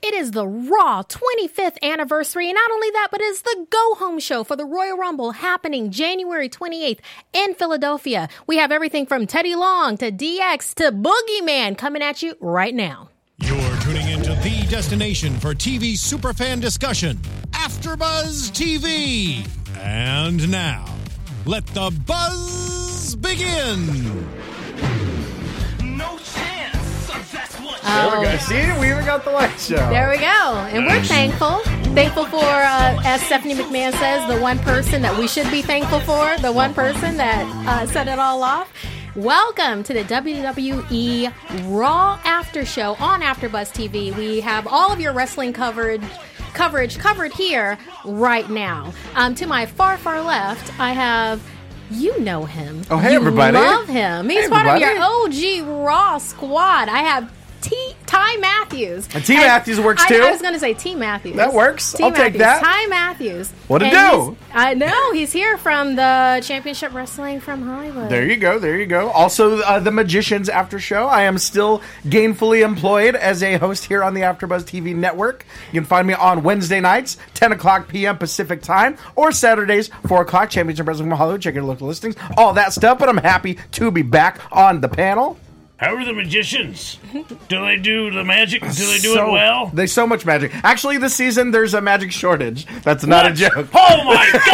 It is the Raw 25th anniversary, and not only that, but it's the go-home show for the Royal Rumble happening January 28th in Philadelphia. We have everything from Teddy Long to DX to Boogeyman coming at you right now. You're tuning into the destination for TV superfan discussion, AfterBuzz TV. And now, let the buzz begin. No chance. That's what. There we go. See, we even got the light show. There we go. And we're thankful. Thankful for, as Stephanie McMahon says, the one person that we should be thankful for, the one person that set it all off. Welcome to the WWE Raw After Show on AfterBuzz TV. We have all of your wrestling coverage covered here right now. To my far left, I have, you know him. Oh, hey, everybody. You love him. He's Hey, part of everybody. your OG Raw squad. I have Ty Matthews. And T. Matthews works too? I was going to say T. Matthews. That works. T. I'll take Matthews. that. Ty Matthews. What to And do? I know. He's here from the Championship Wrestling from Hollywood. There you go. There you go. Also, the Magicians After Show. I am still gainfully employed as a host here on the AfterBuzz TV network. You can find me on Wednesday nights, 10 o'clock p.m. Pacific time, or Saturdays, 4 o'clock, Championship Wrestling from Hollywood. Check your local listings. All that stuff, but I'm happy to be back on the panel. How are the magicians? Do they do the magic? Do they do it well? There's so much magic. Actually, this season, there's a magic shortage. That's not a What? joke. Oh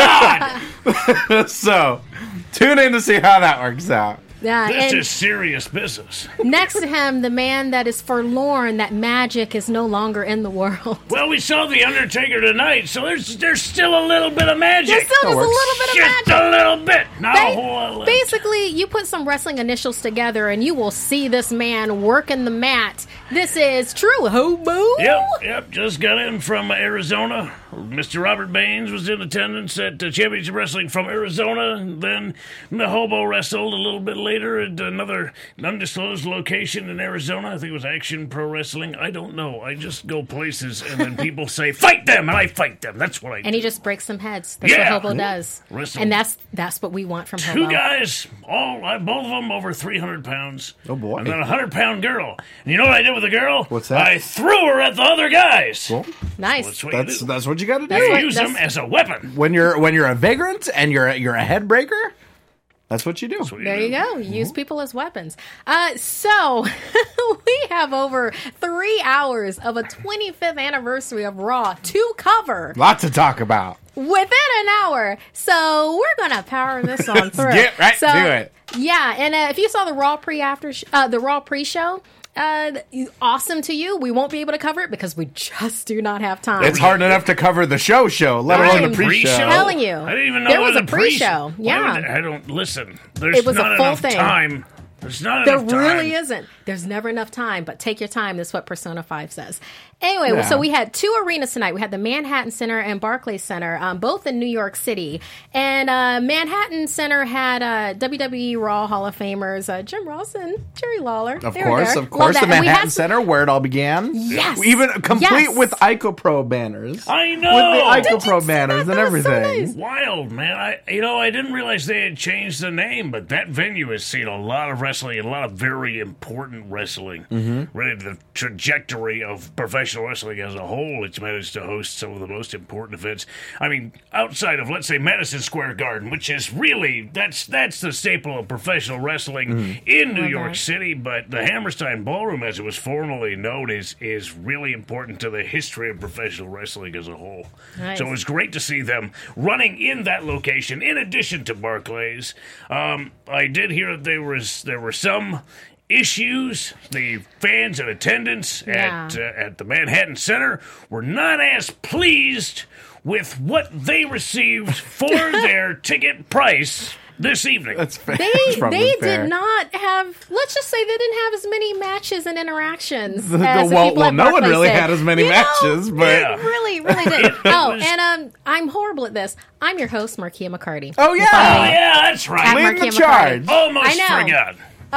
my God! So, tune in to see how that works out. Yeah, This and is serious business. next to him, the man that is forlorn that magic is no longer in the world. Well, we saw the Undertaker tonight, so there's still a little bit of magic. There's still just a works. little bit of Just magic. a little bit, not a whole lot. Basically, you put some wrestling initials together and you will see this man working the mat. This is True Hobo. Yep, just got in from Arizona. Mr. Robert Baines was in attendance at Championship Wrestling from Arizona. And then the Hobo wrestled a little bit later at another undisclosed location in Arizona. I think it was Action Pro Wrestling. I don't know. I just go places and then people say, fight them, and I fight them. That's what I do. And he just breaks some heads. That's Yeah. what Hobo does. Wrestle. And that's what we want from Two Hobo. guys, both of them over 300 pounds. Oh, boy. And then a 100-pound girl. And you know what I did with the girl? What's that? I threw her at the other guys. Well, Nice. That's what you do. that's what you got to do. That's You what- use that's- them as a weapon. When you're a vagrant and you're a head breaker, that's what you do. There you go. Use people as weapons. So we have over 3 hours of a 25th anniversary of Raw to cover Lots to talk about. within an hour. So we're gonna power this on through. Get right so, to it. Yeah, and if you saw the Raw pre-show. Awesome to you. We won't be able to cover it because we just do not have time. It's hard enough to cover the show, let I alone am the pre-show. telling you. I didn't even know There what was a the pre-show. Yeah. I don't listen. There's It was a not full enough thing. time. There's not There enough time. really isn't. There's never enough time, but take your time. That's what Persona 5 says. Anyway, Yeah. so we had 2 arenas tonight. We had the Manhattan Center and Barclays Center, both in New York City. And Manhattan Center had WWE Raw Hall of Famers Jim Ross and Jerry Lawler. Of They were course, there. of course, Love the that. And we had Manhattan some- Center, where it all began. Yes. Even complete Yes. with IcoPro banners. I With know. the IcoPro banners and That was so everything. nice. Wild, man. I didn't realize they had changed the name, but that venue has seen a lot of wrestling and a lot of very important wrestling. Mm-hmm. Really, the trajectory of professional wrestling as a whole, it's managed to host some of the most important events. I mean, outside of, let's say, Madison Square Garden, which is really, that's the staple of professional wrestling Mm-hmm. in New Love York that. City, but the Hammerstein Ballroom, as it was formerly known, is really important to the history of professional wrestling as a whole. Nice. So it was great to see them running in that location in addition to Barclays. I did hear that there were some issues. The fans in attendance at the Manhattan Center were not as pleased with what they received for their ticket price this evening. That's fair. They That's probably fair. did not have. Let's just say they didn't have as many matches and interactions. As the well, people at no one Barclays really did. had as many You know, matches, but Yeah. really did. Oh, was- and I'm horrible at this. I'm your host, Markia McCarty. oh yeah, Oh, yeah, that's At right. lead the Markia charge. McCarty. Almost I know. forgot.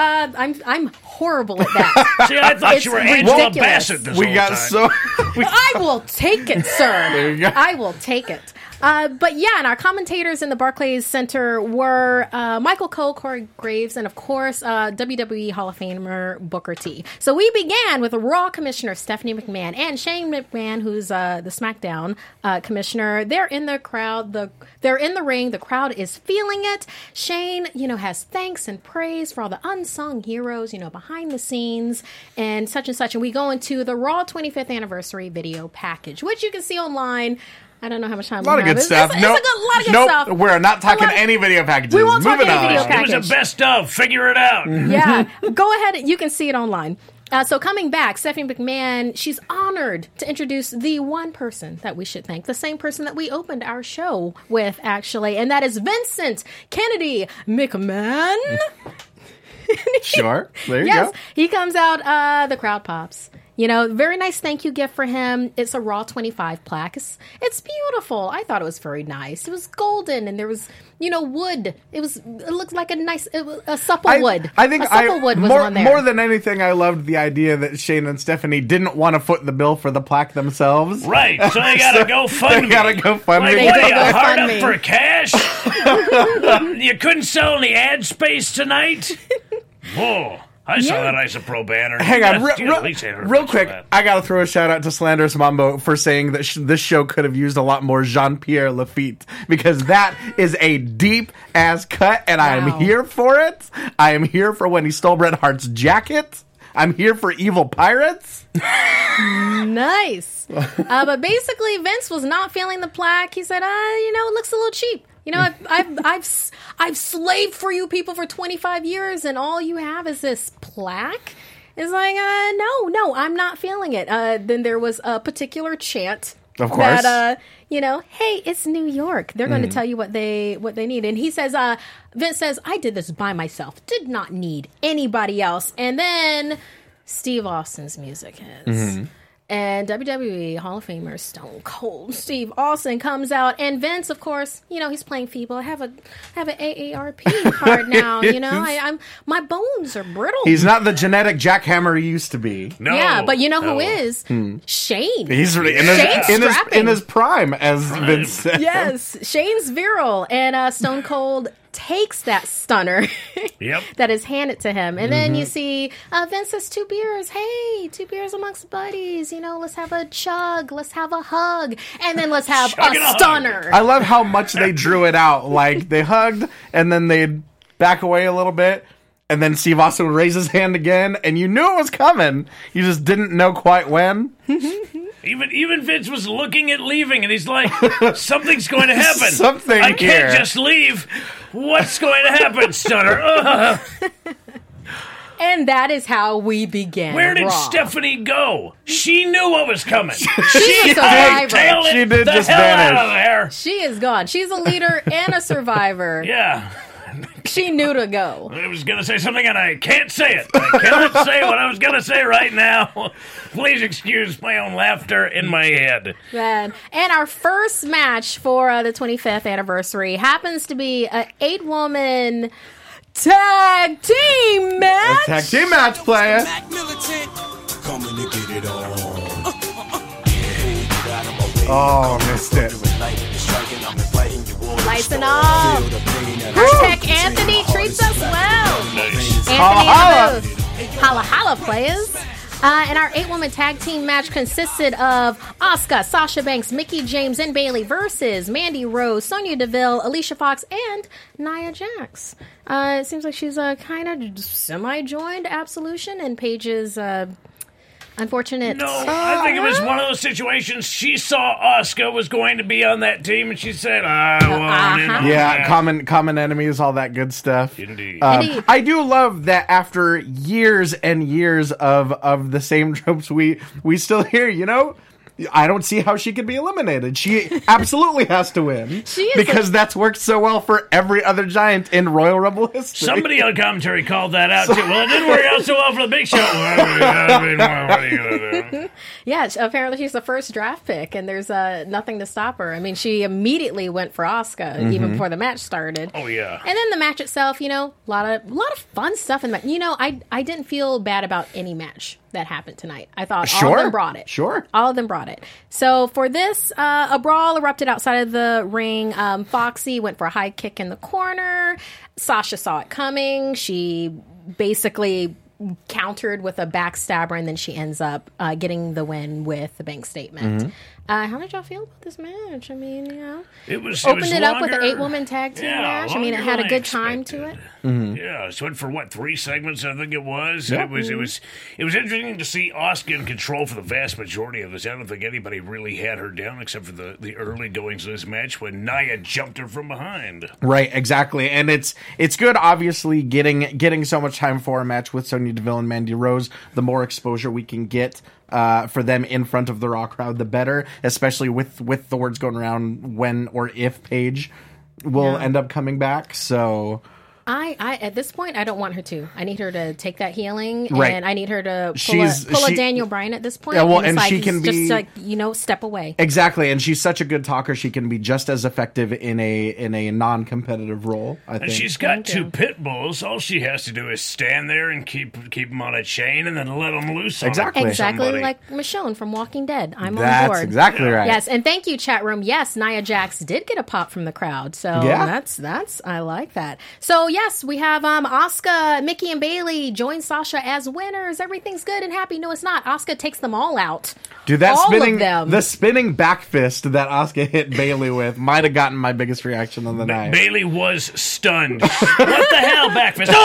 I'm horrible at that. See, I thought It's you were Angela ridiculous. Bassett this we whole got time. so. I will take it, sir. There you go. I will take it. But yeah, and our commentators in the Barclays Center were Michael Cole, Corey Graves, and of course WWE Hall of Famer Booker T. So we began with Raw Commissioner Stephanie McMahon and Shane McMahon, who's the SmackDown commissioner. They're in the crowd. They're in the ring. The crowd is feeling it. Shane, has thanks and praise for all the unsung heroes, behind the scenes and such. And we go into the Raw 25th anniversary video package, which you can see online. I don't know how much time we have. A lot of good stuff. It's a lot of good stuff. We're not talking any video packages. We won't talk Moving any video on. package. It was a best of. Figure it out. Yeah. Go ahead. You can see it online. So coming back, Stephanie McMahon, she's honored to introduce the one person that we should thank, the same person that we opened our show with, actually, and that is Vincent Kennedy McMahon. Sure. There you go. He comes out, the crowd pops. Very nice thank you gift for him. It's a Raw 25 plaque. It's beautiful. I thought it was very nice. It was golden, and there was, wood. It looked like a supple wood. I think a supple wood was on there. More than anything, I loved the idea that Shane and Stephanie didn't want to foot the bill for the plaque themselves. Right. So they got to go fund me. They got to go fund me. What are you, GoFundMe. hard up for cash? You couldn't sell any ad space tonight? Whoa. I saw that Isopro banner. Hang on, real real quick. I got to throw a shout out to Slanderous Mambo for saying that this show could have used a lot more Jean-Pierre Lafitte, because that is a deep ass cut, and I am here for it. I am here for when he stole Bret Hart's jacket. I'm here for Evil Pirates. Nice. But basically, Vince was not feeling the plaque. He said, it looks a little cheap. I've slaved for you people for 25 years, and all you have is this plaque. It's like, no, I'm not feeling it. Then there was a particular chant. Of course. That, hey, it's New York. They're going to tell you what they need. And he says, Vince says, I did this by myself. Did not need anybody else. And then Steve Austin's music hits. And WWE Hall of Famer Stone Cold Steve Austin comes out, and Vince, of course, he's playing feeble. I have an AARP card now. I'm my bones are brittle. He's not the genetic jackhammer he used to be. No. Yeah, but who is? Shane. He's really in his prime, as Vince said. Yes, Shane's virile, and Stone Cold takes that stunner that is handed to him. And then you see Vince says 2 beers. Hey, 2 beers amongst buddies. Let's have a chug. Let's have a hug. And then let's have a stunner. I love how much they drew it out. Like, they hugged, and then they'd back away a little bit, and then Steve Austin would raise his hand again, and you knew it was coming. You just didn't know quite when. Even Vince was looking at leaving, and he's like, something's going to happen. I can't just leave. What's going to happen, Stunner? And that is how we began. Where did Raw. Stephanie go? She knew what was coming. She's a survivor. She did the just hell vanish. out of there. She is gone. She's a leader and a survivor. Yeah. She knew to go. I was going to say something, and I can't say it. I cannot say what I was going to say right now. Please excuse my own laughter in my head. Man. And our first match for the 25th anniversary happens to be an 8-woman tag team match. Tag team match, player. Oh, missed it. Lights and all. Hashtag Anthony treats us well. Nice. Anthony in the booth. Holla holla, players. And our 8-woman tag team match consisted of Asuka, Sasha Banks, Mickie James, and Bayley versus Mandy Rose, Sonya Deville, Alicia Fox, and Nia Jax. It seems like she's kind of semi-joined Absolution and Paige's unfortunate. No, I think it was one of those situations. She saw Asuka was going to be on that team, and she said, I won't. Yeah, common enemies, all that good stuff. Indeed. I do love that after years and years of the same tropes, we still hear, I don't see how she could be eliminated. She absolutely has to win. Because that's worked so well for every other giant in Royal Rumble history. Somebody on commentary called that out, too. Well, it didn't work out so well for the Big Show. What are you going to do? Yeah, apparently she's the first draft pick, and there's nothing to stop her. I mean, she immediately went for Asuka, even before the match started. Oh, yeah. And then the match itself, a lot of fun stuff in the match. I didn't feel bad about any match that happened tonight. I thought all of them brought it. Sure. All of them brought it. So for this, a brawl erupted outside of the ring. Foxy went for a high kick in the corner. Sasha saw it coming. She basically countered with a backstabber, and then she ends up getting the win with the bank statement. How did y'all feel about this match? I mean, it was opened it up longer, with an 8-woman tag team match. I mean, it had a good time to it. Yeah, it went for 3 segments, I think it was. Yep. It was interesting to see Asuka in control for the vast majority of this. I don't think anybody really had her down except for the early goings of this match when Nia jumped her from behind. Right, exactly, and it's good. Obviously, getting so much time for a match with Sonya Deville and Mandy Rose, the more exposure we can get for them in front of the Raw crowd, the better. Especially with the words going around when or if Paige will end up coming back. So I at this point, I don't want her to. I need her to take that healing, right. and I need her to pull a Daniel Bryan at this point. Yeah, well, and she can be just step away. Exactly, and she's such a good talker. She can be just as effective in a non-competitive role. I think. And she's got 2 pit bulls. All she has to do is stand there and keep them on a chain, and then let them loose. Exactly, like Michonne from Walking Dead. I'm on board. That's exactly right. Yes, and thank you, chat room. Yes, Nia Jax did get a pop from the crowd, so that's I like that. So. Yes, we have Asuka, Mickey, and Bayley join Sasha as winners. Everything's good and happy. No, it's not. Asuka takes them all out. Dude, the spinning back fist that Asuka hit Bayley with might have gotten my biggest reaction of the night. Bayley was stunned. What the hell, back fist?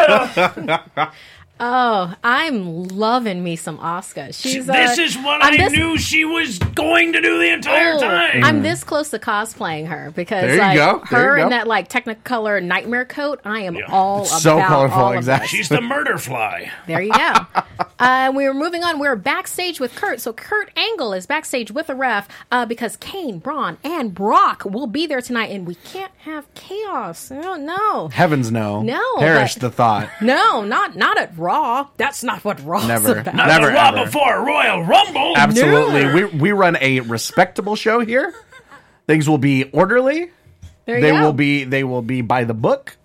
Oh, Oh, I'm loving me some Asuka. This is what I knew she was going to do the entire time. I'm this close to cosplaying her because her in that Technicolor nightmare coat, I am all so about colorful. all Exactly. of that. She's the murder fly. There you go. We were moving on. We're backstage with Kurt. So Kurt Angle is backstage with a ref because Kane, Braun, and Brock will be there tonight, and we can't have chaos. No. Heavens no. No. Perish the thought. No, not at Raw. That's not what Raw's about. Not never, the Raw ever. before Royal Rumble. Absolutely. No. We run a respectable show here. Things will be orderly. They will be by the book.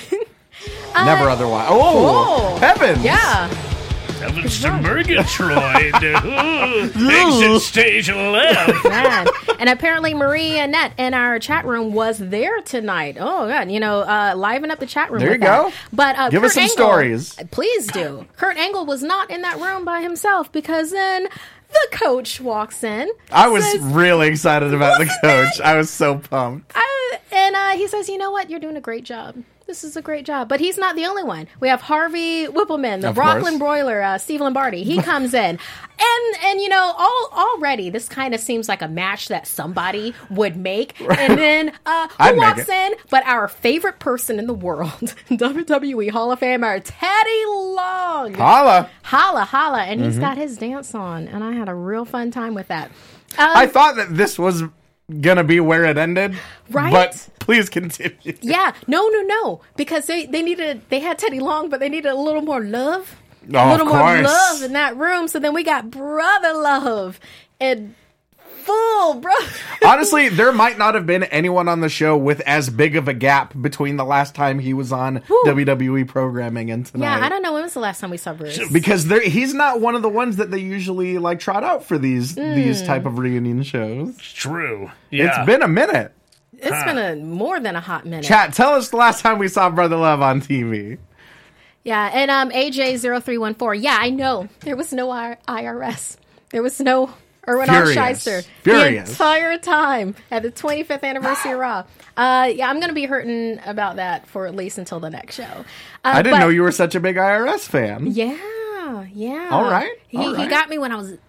Never otherwise. Heavens. Yeah. Heavens to Murgatroyd. Exit stage 11. Man. And apparently Marie Annette in our chat room was there tonight. Oh, God. Liven up the chat room. There you go. But give Kurt us some Angle, stories. Please do. Kurt Angle was not in that room by himself because then the coach walks in. I was really excited about the coach. I was so pumped. He says, you know what? You're doing a great job. This is a great job. But he's not the only one. We have Harvey Whippleman, the Brooklyn Broiler, Steve Lombardi. He comes in. And already this kind of seems like a match that somebody would make. And then who walks in? But our favorite person in the world, WWE Hall of Famer, Teddy Long. Holla. Holla. And he's got his dance on. And I had a real fun time with that. I thought that this was gonna be where it ended, right? But please continue. Yeah, no, because they had Teddy Long, but they needed a little more love, more love in that room. So then we got brother love and full brother. Honestly, there might not have been anyone on the show with as big of a gap between the last time he was on WWE programming and tonight. Yeah, I don't know when was the last time we saw Bruce, because he's not one of the ones that they usually trot out for these type of reunion shows. It's true. Yeah. It's been a minute. It's been more than a hot minute. Chat, tell us the last time we saw Brother Love on TV. Yeah, and AJ0314. Yeah, I know. There was no IRS. There was no Erwin R. Shyster the entire time at the 25th anniversary of Raw. I'm going to be hurting about that for at least until the next show. I didn't know you were such a big IRS fan. Yeah. All right. He got me when I was...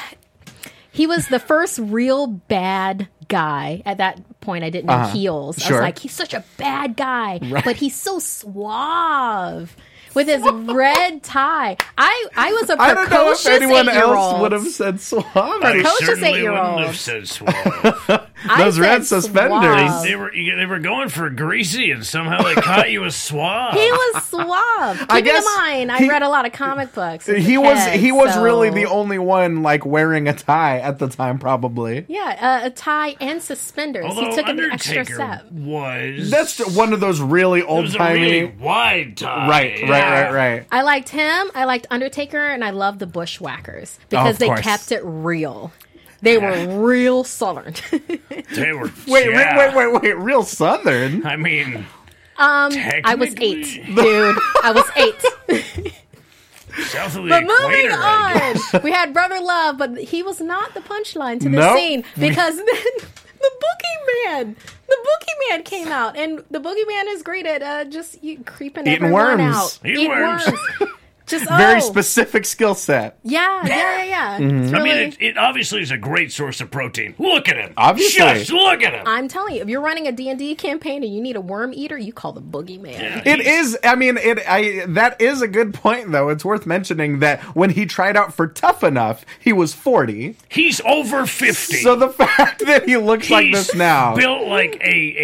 he was the first real bad guy. At that point, I didn't know heels. I was like, he's such a bad guy, but he's so suave. With his red tie. I was a precocious 8-year-old. I don't know if anyone else would have said suave. Precocious 8-year-old. Wouldn't have said suave. Those red suspenders. They were going for greasy, and somehow they caught you as suave. He was suave. Keep in mind, I read a lot of comic books. He was really the only one wearing a tie at the time, probably. Yeah, a tie and suspenders. Although he took an Undertaker extra step. Was that's one of those really old timey, really wide tie. Right. right. I liked him. I liked Undertaker, and I loved the Bushwhackers because they course. kept it real. They were real Southern. They were. Wait, real Southern. I mean, I was 8, dude. I was 8. south of the But equator. moving I guess. on, we had Brother Love, but he was not the punchline to the Nope. scene because then the boogeyman came out, and the boogeyman is great at just creeping Eating everyone worms. out. Eating Eat worms. Just Very specific skill set. Yeah. It's I really, mean, it obviously is a great source of protein. Look at him. Obviously. Just look at him. I'm telling you, if you're running a D&D campaign and you need a worm eater, you call the boogeyman. It is. I mean, that is a good point, though. It's worth mentioning that when he tried out for Tough Enough, he was 40. He's over 50. So the fact that he looks like He's this now, built like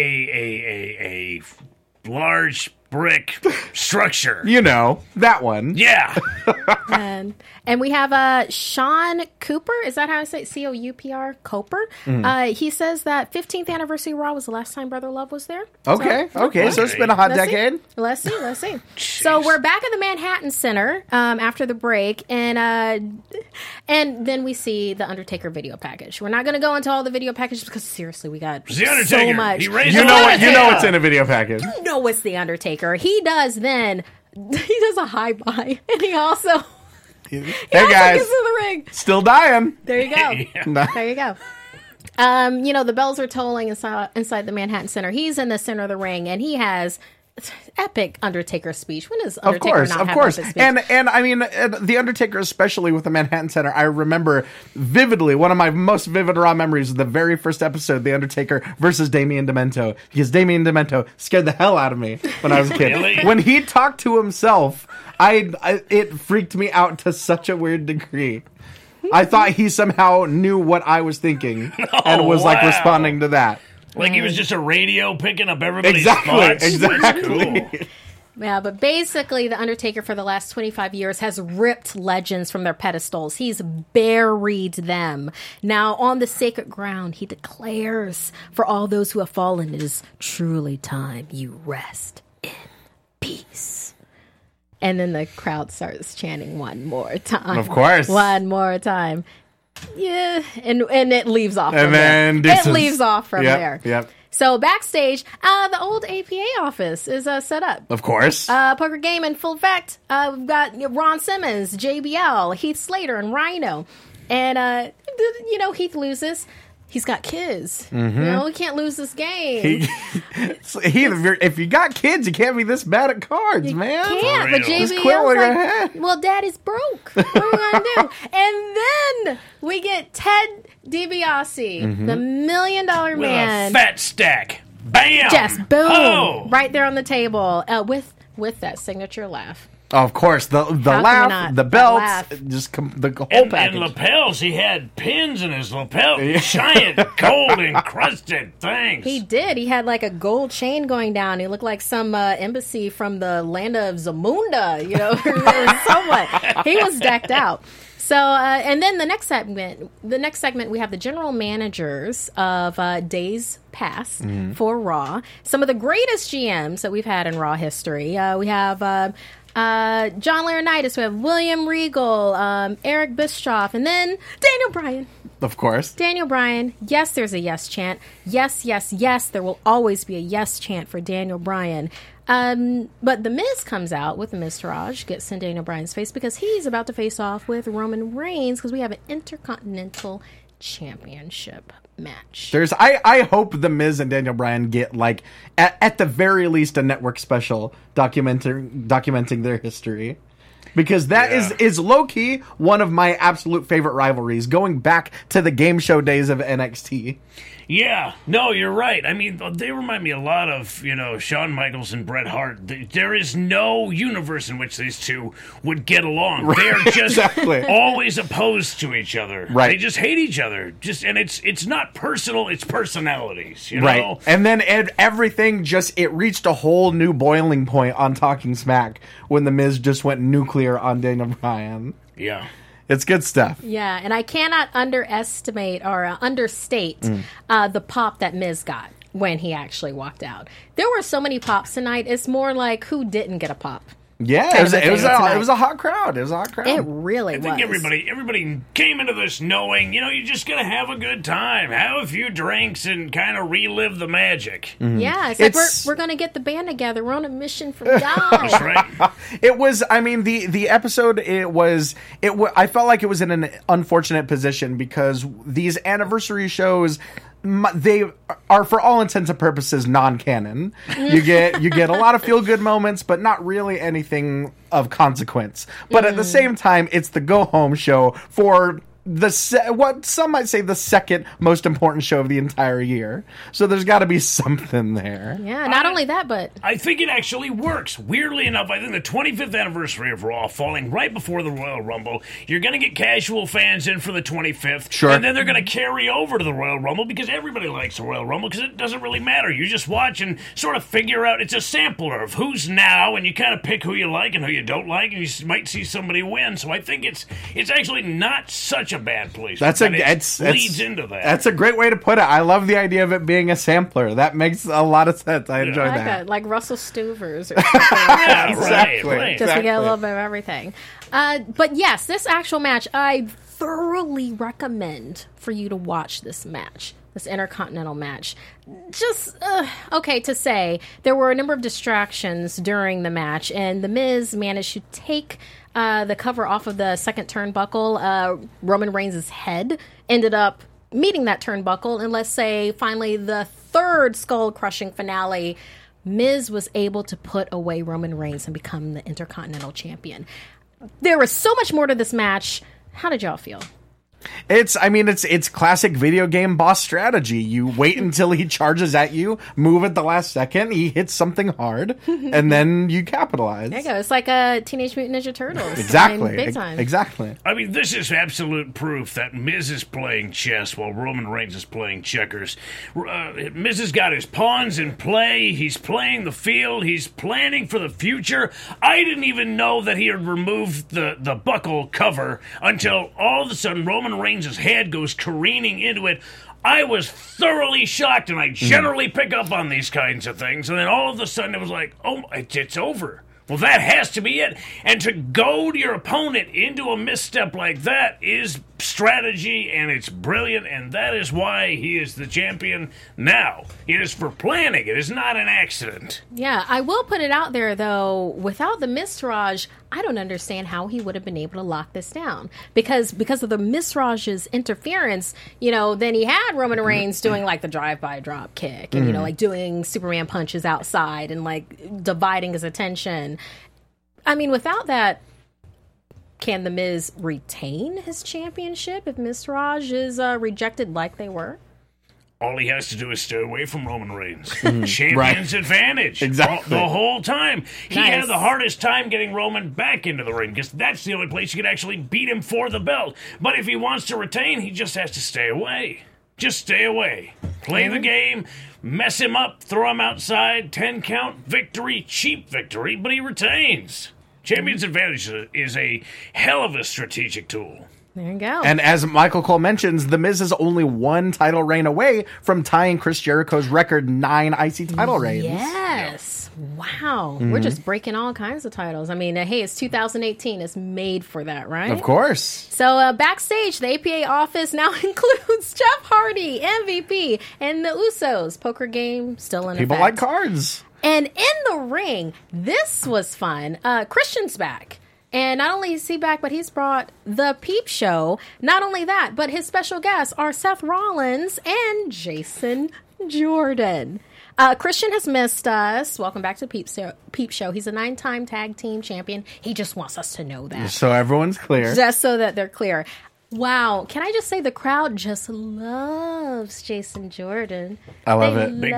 a large brick structure. you know, that one. Yeah. And we have Sean Cooper. Is that how I say it? Coupr? Cooper. He says that 15th anniversary Raw was the last time Brother Love was there. Okay. So it's been a hot decade. Let's see. So we're back at the Manhattan Center after the break, and then we see the Undertaker video package. We're not going to go into all the video packages because seriously, we got The Undertaker. so much. He raised You the know Undertaker. what's in a video package. You know it's the Undertaker. He does a high buy, and he also Hey also guys, gets in the ring. still dying. There you go. Yeah. There you go. The bells are tolling inside the Manhattan Center. He's in the center of the ring, and he has epic Undertaker speech. When does Undertaker not Of have course. epic speech? And I mean, the Undertaker, especially with the Manhattan Center, I remember vividly, one of my most vivid Raw memories is the very first episode, The Undertaker versus Damien Demento, because Damien Demento scared the hell out of me when I was a kid. Really? When he talked to himself, it freaked me out to such a weird degree. I thought he somehow knew what I was thinking and was like wow. responding to that. Like he was just a radio picking up everybody's Exactly. thoughts. That's cool. Yeah, but basically, The Undertaker for the last 25 years has ripped legends from their pedestals. He's buried them. Now, on the sacred ground, he declares, for all those who have fallen, it is truly time you rest in peace. And then the crowd starts chanting one more time. Of course. One more time. Yeah, and it leaves off from And there. then It distance. leaves off from Yep, there. yep. So backstage, the old APA office is set up. Of course. Poker game in full effect. We've got Ron Simmons, JBL, Heath Slater, and Rhino. And, Heath loses. He's got kids. Mm-hmm. We can't lose this game. If you got kids, you can't be this bad at cards, man. Can't, For but real. JBL's Just quit while you're like, ahead. well, Daddy's broke. What are we going to do? And then we get Ted DiBiase, Mm-hmm. the $1 million With man. a fat stack. Bam! Just boom, Oh! right there on the table with that signature laugh. Of course, the can we laugh, not? the That belts, laugh. the whole And package. lapels, he had pins in his lapel. Giant gold encrusted things. He did. He had like a gold chain going down. He looked like some embassy from the land of Zamunda, somewhat. He was decked out. So, and then the next segment, we have the general managers of Days Past for Raw. Some of the greatest GMs that we've had in Raw history. We have John Laurinaitis, we have William Regal, Eric Bischoff, and then Daniel Bryan. Of course. Daniel Bryan, yes, there's a yes chant. Yes, yes, yes, there will always be a yes chant for Daniel Bryan. But The Miz comes out with the Miztourage, gets in Daniel Bryan's face because he's about to face off with Roman Reigns because we have an Intercontinental Championship match. I hope the Miz and Daniel Bryan get like at the very least a network special documenting their history. Because that is low key one of my absolute favorite rivalries, going back to the game show days of NXT. Yeah, no, you're right. I mean, they remind me a lot of, Shawn Michaels and Bret Hart. There is no universe in which these two would get along. They're just Exactly. always opposed to each other. Right. They just hate each other. And it's not personal, it's personalities, Right. And then everything it reached a whole new boiling point on Talking Smack when the Miz just went nuclear on Daniel Bryan. Yeah. It's good stuff. Yeah, and I cannot underestimate or understate the pop that Miz got when he actually walked out. There were so many pops tonight. It's more like who didn't get a pop. Yeah, it was a hot crowd. It was a hot crowd. It really I was. think everybody came into this knowing, you're just going to have a good time, have a few drinks, and kind of relive the magic. Yeah, it's like we're going to get the band together. We're on a mission from God. That's right. It was. I mean, the episode. I felt like it was in an unfortunate position because these anniversary shows, they are for all intents and purposes non-canon. You get a lot of feel-good moments, but not really anything of consequence. But at the same time, it's the go-home show for what some might say the second most important show of the entire year. So there's got to be something there. Yeah, not only that, but I think it actually works. Weirdly enough, I think the 25th anniversary of Raw falling right before the Royal Rumble, you're going to get casual fans in for the 25th. Sure. And then they're going to carry over to the Royal Rumble because everybody likes the Royal Rumble because it doesn't really matter. You just watch and sort of figure out, it's a sampler of who's now, and you kind of pick who you like and who you don't like, and you might see somebody win. So I think it's actually not such a bad place. Leads into that. That's a great way to put it. I love the idea of it being a sampler. That makes a lot of sense. I enjoy that. Like Russell Stover's. Yeah, Exactly. right. Just to get a little bit of everything. But yes, this actual match, I thoroughly recommend for you to watch this match. This Intercontinental match. Just, okay to say, there were a number of distractions during the match, and The Miz managed to take the cover off of the second turnbuckle. Roman Reigns' head ended up meeting that turnbuckle, and let's say finally the third skull-crushing finale, Miz was able to put away Roman Reigns and become the Intercontinental Champion. There was so much more to this match. How did y'all feel? It's classic video game boss strategy. You wait until he charges at you, move at the last second, he hits something hard, and then you capitalize. There you go. It's like a Teenage Mutant Ninja Turtles. Exactly. Big time. Exactly. I mean, this is absolute proof that Miz is playing chess while Roman Reigns is playing checkers. Miz has got his pawns in play. He's playing the field. He's planning for the future. I didn't even know that he had removed the buckle cover until all of a sudden Roman Reigns' head goes careening into it. I was thoroughly shocked, and I generally pick up on these kinds of things. And then all of a sudden it was like, oh, it's over. Well, that has to be it. And to goad your opponent into a misstep like that is strategy, and it's brilliant, and that is why he is the champion now. It is for planning. It is not an accident. Yeah, I will put it out there, though, without the Miztourage, I don't understand how he would have been able to lock this down. Because of the Miztouраge's interference, then he had Roman Reigns doing, like, the drive-by drop kick, and, like, doing Superman punches outside and, like, dividing his attention. I mean, without that, can The Miz retain his championship if Miztourage is rejected like they were? All he has to do is stay away from Roman Reigns. Champion's advantage. Exactly. The whole time. He Nice. had the hardest time getting Roman back into the ring because that's the only place you could actually beat him for the belt. But if he wants to retain, he just has to stay away. Just stay away. Play the game, mess him up, throw him outside, 10 count, victory, cheap victory, but he retains. Champion's advantage is a hell of a strategic tool. There you go. And as Michael Cole mentions, The Miz is only one title reign away from tying Chris Jericho's record 9 IC title reigns. Yes. Wow. We're just breaking all kinds of titles. I mean, hey, it's 2018. It's made for that, right? Of course. So backstage, the APA office now includes Jeff Hardy, MVP, and the Usos. Poker game still in People effect. like cards. And in the ring, this was fun. Christian's back. And not only is he back, but he's brought the Peep Show. Not only that, but his special guests are Seth Rollins and Jason Jordan. Christian has missed us. Welcome back to Peep Show. He's a 9-time tag team champion. He just wants us to know that. So everyone's clear. Just so that they're clear. Wow. Can I just say the crowd just loves Jason Jordan. I love it. Big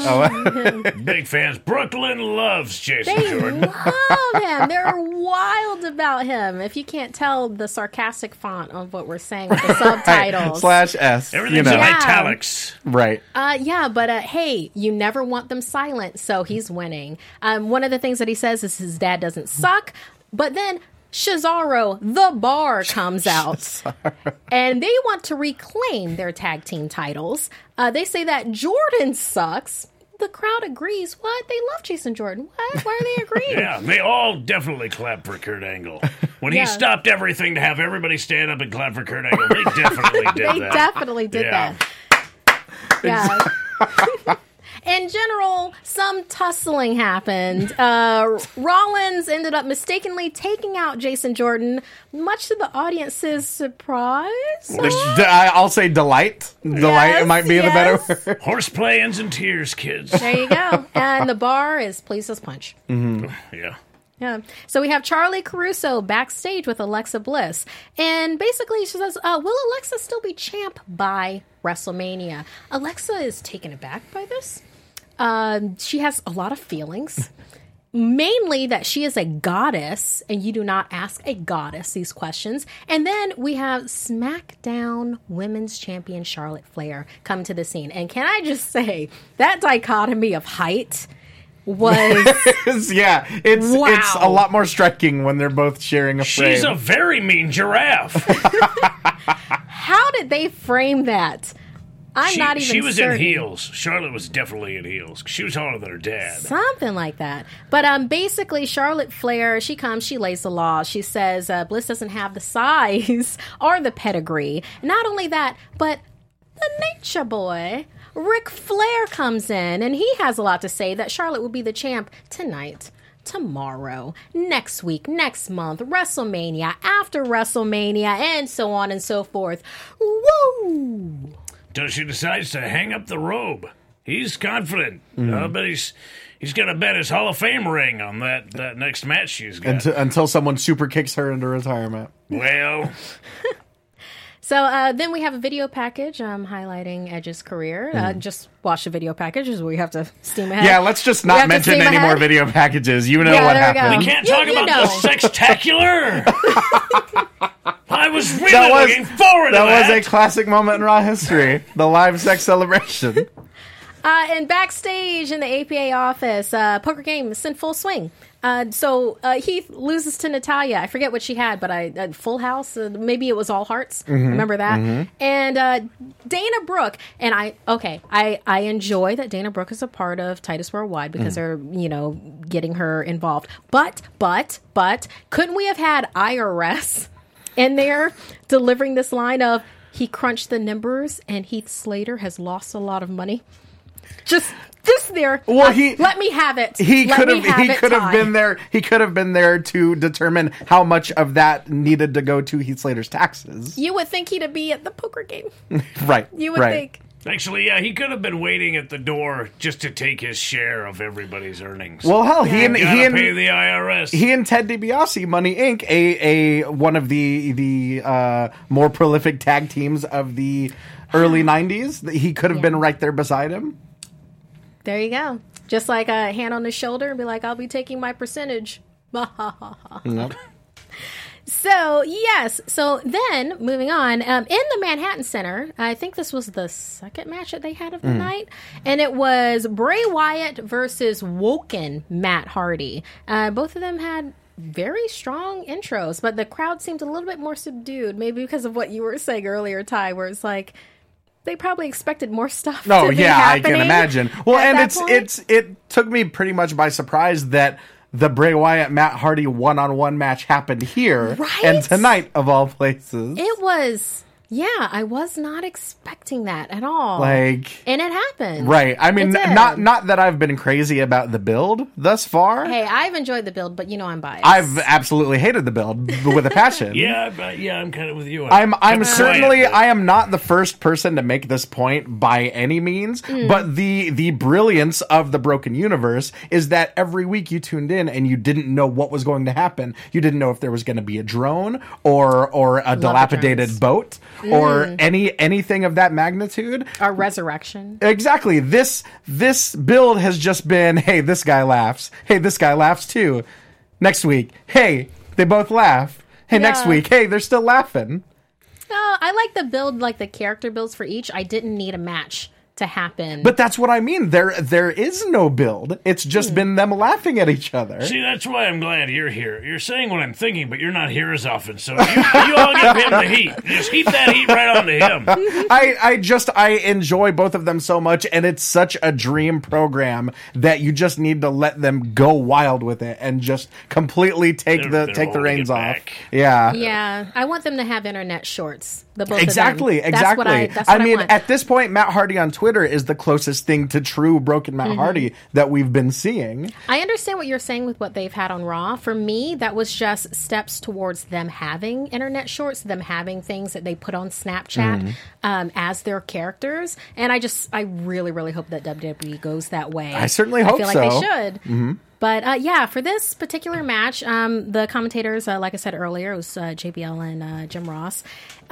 fans. Big fans. Brooklyn loves Jason They Jordan. love him. They're wild about him. If you can't tell the sarcastic font of what we're saying with the subtitles. /S. Everything's in italics. Right. Yeah, but hey, you never want them silent, so he's winning. One of the things that he says is his dad doesn't suck, but then Cesaro, the Bar, comes out, and they want to reclaim their tag team titles. They say that Jordan sucks, the crowd agrees. What? They love Jason Jordan. What? Why are they agreeing? Yeah, they all definitely clapped for Kurt Angle. When he Yeah. stopped everything to have everybody stand up and clap for Kurt Angle, they definitely did They that. definitely did Yeah. that. Yeah. In general, some tussling happened. Rollins ended up mistakenly taking out Jason Jordan, much to the audience's surprise. I'll say delight. Delight Yes, might be the better yes. word. Horseplay ends in tears, kids. There you go. And the bar is pleased as punch. Yeah. Yeah. So we have Charlie Caruso backstage with Alexa Bliss. And basically she says, will Alexa still be champ by WrestleMania? Alexa is taken aback by this. She has a lot of feelings. Mainly that she is a goddess, and you do not ask a goddess these questions. And then we have SmackDown Women's Champion Charlotte Flair come to the scene. And can I just say, that dichotomy of height was... Yeah, it's Wow. a lot more striking when they're both sharing a frame. She's a very mean giraffe. How did they frame that? I'm not even She was certain. in heels. Charlotte was definitely in heels. She was taller than her dad. Something like that. But basically, Charlotte Flair, she comes, she lays the law. She says Bliss doesn't have the size or the pedigree. Not only that, but the nature boy, Ric Flair, comes in, and he has a lot to say that Charlotte will be the champ tonight, tomorrow, next week, next month, WrestleMania, after WrestleMania, and so on and so forth. Woo! Until she decides to hang up the robe. He's confident. I bet he's going to bet his Hall of Fame ring on that next match she's got. Until someone super kicks her into retirement. Well, So then we have a video package highlighting Edge's career. Just watch the video package as we have to steam ahead. Yeah, let's just We not have to mention steam any ahead. more video packages. You know Yeah, what there we go. happened. we can't You- talk you about know. the sextacular. I was really That was- looking forward to That that. was a classic moment in Raw history. The live sex celebration. And backstage in the APA office, poker game is in full swing. So Heath loses to Natalya. I forget what she had, but Full House. Maybe it was All Hearts. Remember that? And Dana Brooke. And I enjoy that Dana Brooke is a part of Titus Worldwide because they're getting her involved. But couldn't we have had IRS in there delivering this line of he crunched the numbers and Heath Slater has lost a lot of money? Just there. Well, let me have it. He Let could me have. He it, could have Ty. been there. He could have been there to determine how much of that needed to go to Heath Slater's taxes. You would think he'd be at the poker game. Right. You would right. think. Actually, yeah, he could have been waiting at the door just to take his share of everybody's earnings. Well, hell, he and Gotta pay the IRS. he and Ted DiBiase, Money Inc., a one of the more prolific tag teams of the early '90s. He could have been right there beside him. There you go. Just like a hand on the shoulder and be like, I'll be taking my percentage. Nope. So, yes. So then, moving on, in the Manhattan Center, I think this was the second match that they had of the night, and it was Bray Wyatt versus Woken Matt Hardy. Both of them had very strong intros, but the crowd seemed a little bit more subdued, maybe because of what you were saying earlier, Ty, where it's like, they probably expected more stuff. Oh to be yeah, I can happening imagine. Well, at and that point. it took me pretty much by surprise that the Bray Wyatt Matt Hardy one-on-one match happened here Right? and tonight of all places. It was, yeah, I was not expecting that at all. Like, and it happened. right. I mean, It did. not that I've been crazy about the build thus far. Hey, I've enjoyed the build, but I'm biased. I've absolutely hated the build with a passion. Yeah, but I'm kind of with you. I'm certainly Wyatt, I am not the first person to make this point by any means, but the brilliance of the Broken Universe is that every week you tuned in and you didn't know what was going to happen. You didn't know if there was going to be a drone or a dilapidated drones. boat or anything of that magnitude. Our resurrection. Exactly. This build has just been, hey, this guy laughs. Hey, this guy laughs too. Next week, hey, they both laugh. Hey, next Yeah. week, hey, they're still laughing. I like the build, like the character builds for each. I didn't need a match to happen. But that's what I mean. There is no build. It's just been them laughing at each other. See, that's why I'm glad you're here. You're saying what I'm thinking, but you're not here as often. So you all give him the heat. Just heap that heat right onto him. I enjoy both of them so much, and it's such a dream program that you just need to let them go wild with it and just completely take the reins off. Yeah. Yeah. I want them to have internet shorts. The both Exactly. of them. That's what I mean, I want. at this point, Matt Hardy on Twitter is the closest thing to true broken Matt Hardy that we've been seeing. I understand what you're saying with what they've had on Raw. For me, that was just steps towards them having internet shorts, them having things that they put on Snapchat as their characters. And I really, really hope that WWE goes that way. I certainly hope so. I feel like they should. But yeah, for this particular match, the commentators, like I said earlier, it was JBL and Jim Ross.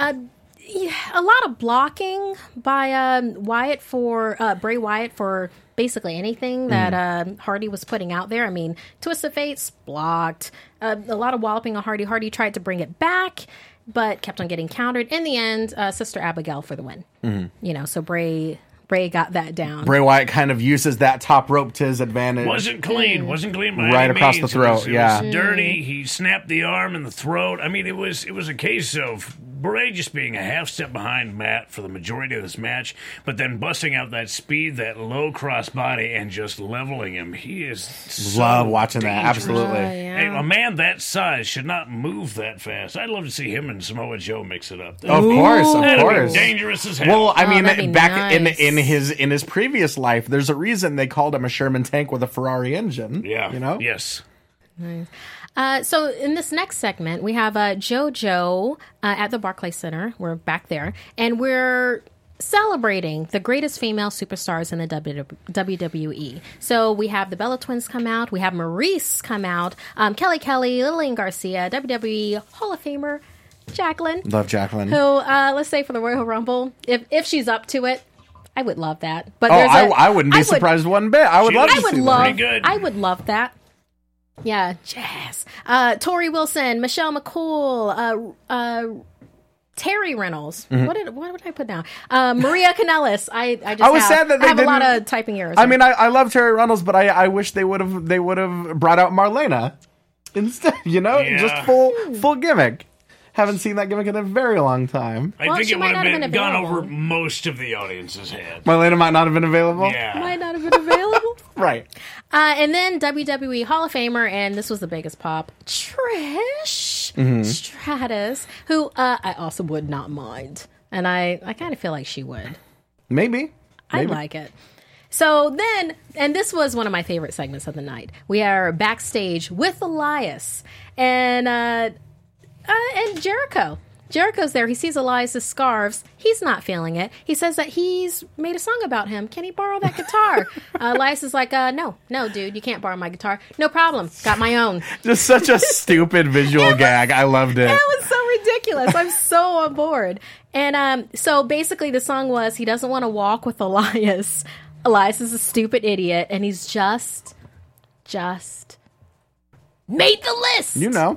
A lot of blocking by Bray Wyatt for basically anything that Hardy was putting out there. I mean, Twist of Fate's blocked. A lot of walloping on Hardy. Hardy tried to bring it back, but kept on getting countered. In the end, Sister Abigail for the win. So Bray got that down. Bray Wyatt kind of uses that top rope to his advantage. Wasn't clean by right any across means. the throat. It was dirty. He snapped the arm and the throat. I mean, it was a case of Bray just being a half step behind Matt for the majority of this match, but then busting out that speed, that low cross body, and just leveling him. He is so love watching that. dangerous. Absolutely. Yeah. Hey, a man that size should not move that fast. I'd love to see him and Samoa Joe mix it up. Of course. That'd be dangerous as hell. Well, I mean, that'd be back nice. in his previous life, there's a reason they called him a Sherman tank with a Ferrari engine. yeah, you know. yes. Nice. So in this next segment, we have JoJo at the Barclays Center. We're back there, and we're celebrating the greatest female superstars in the WWE. So we have the Bella Twins come out. We have Maurice come out. Kelly, Lillian Garcia, WWE Hall of Famer Jacqueline. Love Jacqueline. Who, let's say for the Royal Rumble, if she's up to it, I would love that. But I wouldn't be surprised one bit. I would love to see that. Pretty good. I would love that. Yeah, jazz. Tori Wilson, Michelle McCool, Terry Reynolds. What did I put down? Maria Kanellis. I was sad that they have a lot of typing errors. I mean, I love Terry Reynolds, but I wish they would have brought out Marlena instead. Just full gimmick. Haven't seen that gimmick in a very long time. I think it would have gone over most of the audience's head. Marlena might not have been available. Yeah. Might not have been available. Right. And then WWE Hall of Famer, and this was the biggest pop, Trish Stratus, who I also would not mind. And I kind of feel like she would. Maybe. I like it. So then, and this was one of my favorite segments of the night. We are backstage with Elias and Jericho. Jericho's there. He sees Elias' scarves. He's not feeling it. He says that he's made a song about him. Can he borrow that guitar? Elias is like, no, dude, you can't borrow my guitar. No problem. Got my own. Just such a stupid visual gag. I loved it. That was so ridiculous. I'm so on board. And so basically the song was, he doesn't want to walk with Elias. Elias is a stupid idiot, and he's just made the list.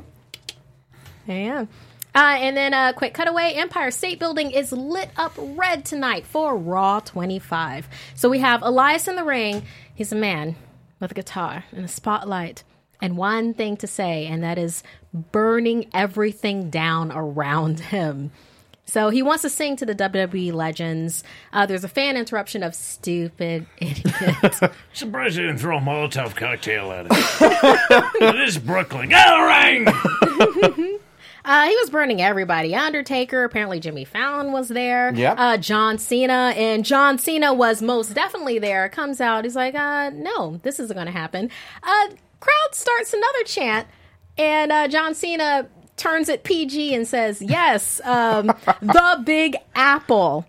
Yeah. And then a quick cutaway. Empire State Building is lit up red tonight for Raw 25. So we have Elias in the ring. He's a man with a guitar and a spotlight and one thing to say, and that is burning everything down around him. So he wants to sing to the WWE legends. There's a fan interruption of stupid idiot. Surprised they didn't throw a Molotov cocktail at it. It is Brooklyn. Get a ring! He was burning everybody. Undertaker, apparently Jimmy Fallon was there. Yep. John Cena, and John Cena was most definitely there. Comes out, he's like, no, this isn't going to happen. Crowd starts another chant, and John Cena turns it PG and says, yes, the Big Apple.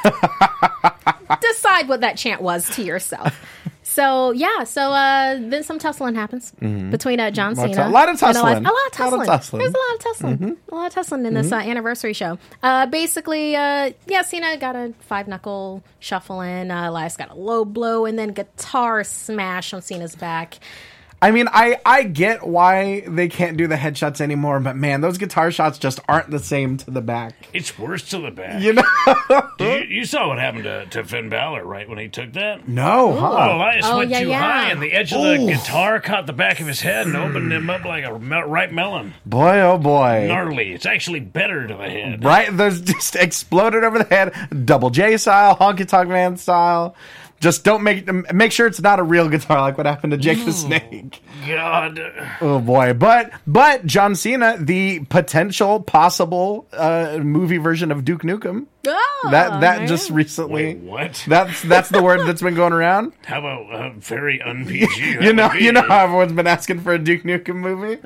Decide what that chant was to yourself. So, yeah, then some tussling happens between John Cena. A lot of tussling. There's a lot of tussling. A lot of tussling in this anniversary show. Basically, Cena got a 5-knuckle shuffle in. Elias got a low blow and then guitar smash on Cena's back. I mean, I get why they can't do the headshots anymore, but man, those guitar shots just aren't the same to the back. It's worse to the back. You know? You saw what happened to Finn Balor, right, when he took that? No, Oh, huh? Elias went too high, and the edge of the Oof. guitar caught the back of his head and opened him up like a ripe melon. Boy, oh boy. Gnarly. It's actually better to the head. Right? There's just exploded over the head. Double J style, Honky Tonk Man style. Just don't make sure it's not a real guitar like what happened to Jake the Snake. God. Oh boy. But John Cena, the possible movie version of Duke Nukem. Oh, That just recently. Wait, what? That's the word that's been going around. How about very un-PG? You know how everyone's been asking for a Duke Nukem movie.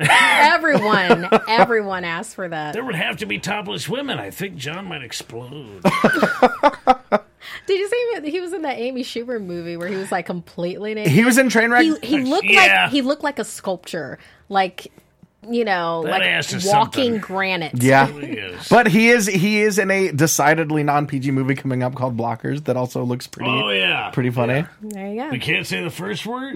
Everyone asked for that. There would have to be topless women. I think John might explode. Did you see he was in that Amy Schumer movie where he was like completely naked? He was in Trainwreck. He looked like a sculpture, like like ass is walking something. granite. Yeah, Really is. but he is in a decidedly non-PG movie coming up called Blockers that also looks pretty. Oh, yeah. pretty funny. There you go. We can't say the first word?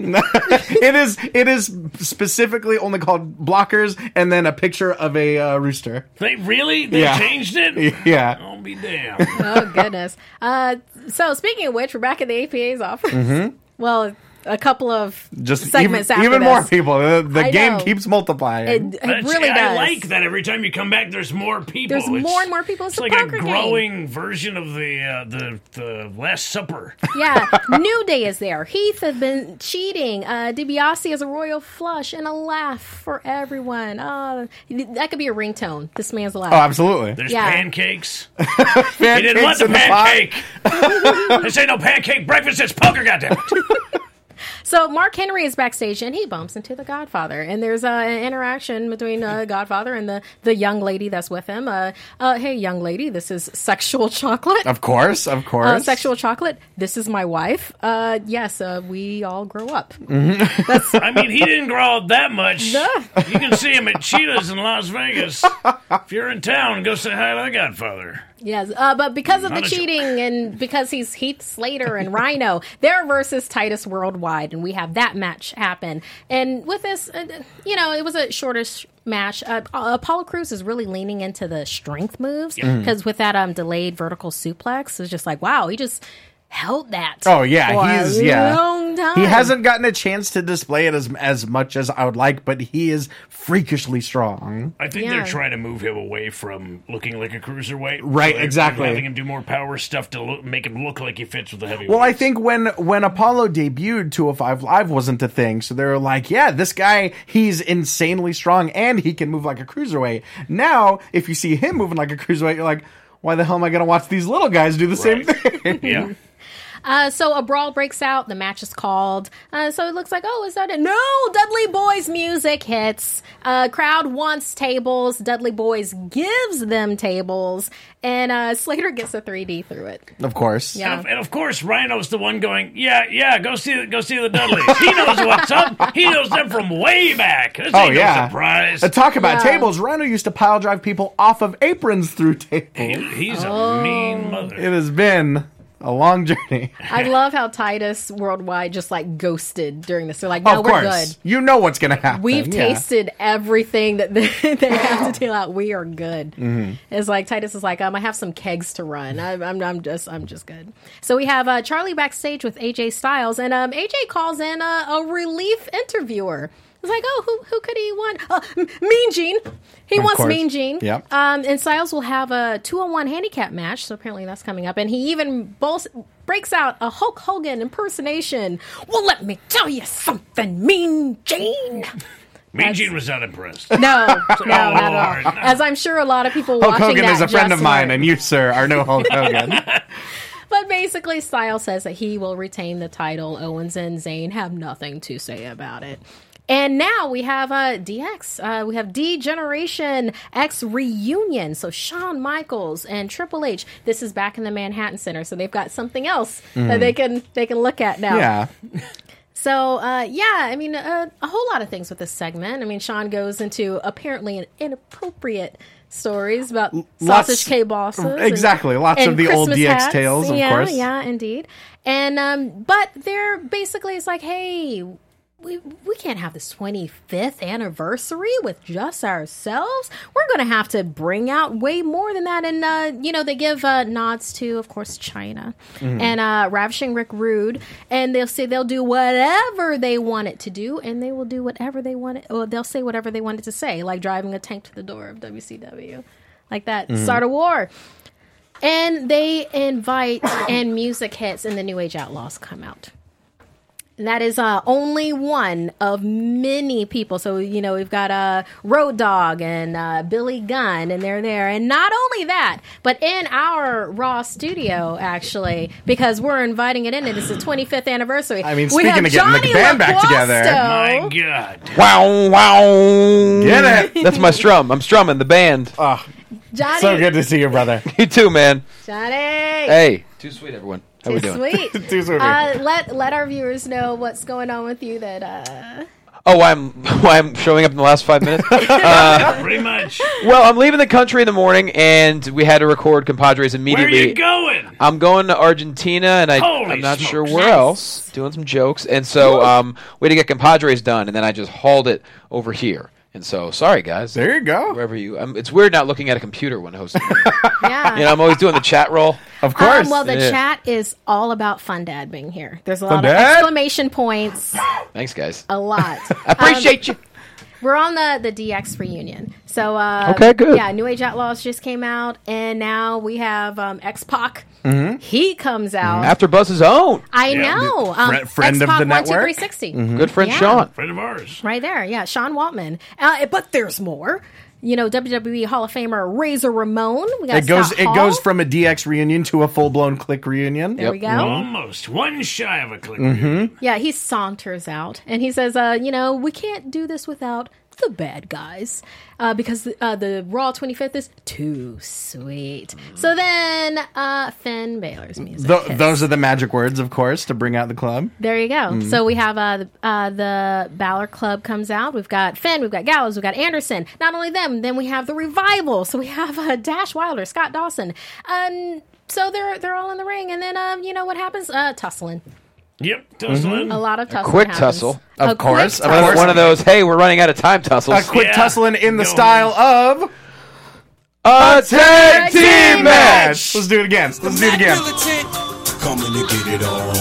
It is specifically only called Blockers, and then a picture of a rooster. They Yeah. changed it? Yeah. I'll be damned. Oh goodness. So speaking of which, we're back at the APA's office. Mm-hmm. Well, a couple of Just segments even after more this. people. The I game know. keeps multiplying. It really does. I like that every time you come back, there's more people. There's more and more people. It's a like poker a game. growing version of the Last Supper. Yeah, New Day is there. Heath has been cheating. DiBiase has a royal flush and a laugh for everyone. That could be a ringtone. This man's laugh. Oh, absolutely. There's Yeah. pancakes. He didn't want the pancake. This ain't no pancake breakfast. It's poker, goddammit. So Mark Henry is backstage and he bumps into the Godfather, and there's an interaction between Godfather and the young lady that's with him. Hey, young lady, this is Sexual Chocolate. Of course. Sexual Chocolate. This is my wife. Yes, we all grow up. I mean, he didn't grow up that much. You can see him at Cheetahs in Las Vegas. If you're in town, go say hi to the Godfather. Yes, but because of the Not a joke. cheating and because he's Heath Slater and Rhino, they're versus Titus Worldwide, and we have that match happen. And with this, it was a shortish match. Apollo Crews is really leaning into the strength moves because with that delayed vertical suplex, it's just like, wow, he just held that. Oh yeah, for a long time. He hasn't gotten a chance to display it as much as I would like, but he is freakishly strong. I think Yeah. they're trying to move him away from looking like a cruiserweight. Right, So they're exactly. Having him do more power stuff to make him look like he fits with the heavyweight. Well, I think when Apollo debuted, 205 Live wasn't a thing, so they were like, yeah, this guy, he's insanely strong and he can move like a cruiserweight. Now, if you see him moving like a cruiserweight, you're like, why the hell am I going to watch these little guys do the same thing? Yeah. So a brawl breaks out. The match is called. So it looks like, oh, is that it? No! Dudley Boy's music hits. Crowd wants tables. Dudley Boy's gives them tables. And Slater gets a 3D through it. Of course. Yeah. And of course, Rhino's the one going, yeah, go see the Dudleys. He knows what's up. He knows them from way back. This ain't no surprise. Talk about Yeah. tables. Rhino used to pile drive people off of aprons through tables. He's a mean mother. It has been a long journey. I love how Titus Worldwide just like ghosted during this. They're like, of no, we're course. good. You know what's going to happen. We've Yeah. tasted everything that they have to deal out. We are good. Mm-hmm. It's like Titus is like, I have some kegs to run. I'm just good. So we have Charlie backstage with AJ Styles, and AJ calls in a relief interviewer. It's like, oh, who could he want? Mean Gene. He wants course. Mean Gene. Yep. And Styles will have a 2-on-1 handicap match, so apparently that's coming up. And he even breaks out a Hulk Hogan impersonation. Well, let me tell you something, Mean Gene. Mean Gene was not impressed. No, not Lord. at all. As I'm sure a lot of people Hulk watching Hogan that is a friend just of mine, were. and you, sir, are no Hulk Hogan. But basically, Styles says that he will retain the title. Owens and Zayn have nothing to say about it. And now we have DX. We have D-Generation X Reunion. So Shawn Michaels and Triple H. This is back in the Manhattan Center, so they've got something else that they can look at now. Yeah. So, I mean, a whole lot of things with this segment. I mean, Shawn goes into apparently an inappropriate stories about sausage K-bosses. Exactly. Lots of the old Christmas DX hats. tales, of yeah, course. Yeah, indeed. And, but they're basically, it's like, hey, we can't have this 25th anniversary with just ourselves. We're going to have to bring out way more than that. And, they give nods to, of course, China and Ravishing Rick Rude. And they'll say they'll do whatever they want it to do. And they will do whatever they want it. Or they'll say whatever they want it to say, like driving a tank to the door of WCW. Like that. Start a war. And they invite and music hits and the New Age Outlaws come out. And that is only one of many people. So, we've got Road Dogg and Billy Gunn, and they're there. And not only that, but in our Raw studio, actually, because we're inviting it in, and it's the 25th anniversary. I mean, speaking of getting the band back together. My God. Wow, wow. Get it. That's my strum. I'm strumming the band. Oh, Johnny. so good to see you, brother. You too, man. Johnny. Hey. Too sweet, everyone. How we doing? Sweet. Too sweet. Let our viewers know what's going on with you. That why I'm showing up in the last 5 minutes? Pretty much. Well, I'm leaving the country in the morning, and we had to record Compadres immediately. Where are you going? I'm going to Argentina, and I'm not smokes. sure where else. Doing some jokes, and so we had to get Compadres done, and then I just hauled it over here. And so, sorry guys. There you go. Wherever you, it's weird not looking at a computer when hosting. yeah. I'm always doing the chat roll. Of course. Well, the Yeah. chat is all about Fun Dad being here. There's a lot Fun of Dad? exclamation points. Thanks, guys. A lot. I appreciate you. We're on the DX reunion. So Okay, good. Yeah, New Age Outlaws just came out, and now we have X-Pac. Mm-hmm. He comes out. After Buzz's own. I Yeah. know. Friend of X-Pac the network. 12360. Good friend Yeah. Sean. Friend of ours. Right there, yeah, Sean Waltman. But there's more. WWE Hall of Famer Razor Ramon. We got It goes Scott it Hall. goes from a DX reunion to a full blown Click reunion. There we go. Almost. One shy of a click. Yeah, he saunters out and he says, we can't do this without the bad guys because the Raw 25th is too sweet. So then Finn Balor's music. hits. Those are the magic words, of course, to bring out the club. There you go. So we have the Balor Club comes out. We've got Finn, we've got Gallows, we've got Anderson. Not only them, then we have the Revival. So we have Dash Wilder, Scott Dawson. So they're all in the ring, and then what happens? Tussling. Yep. Tussling. A lot of tussling. quick happens. tussle. Of course. quick Of tussle. course. One of those, hey, we're running out of time tussles. A quick Yeah. tussling in the Go style of A tag team match. Let's do it again. Let's do it again. Coming to get it on.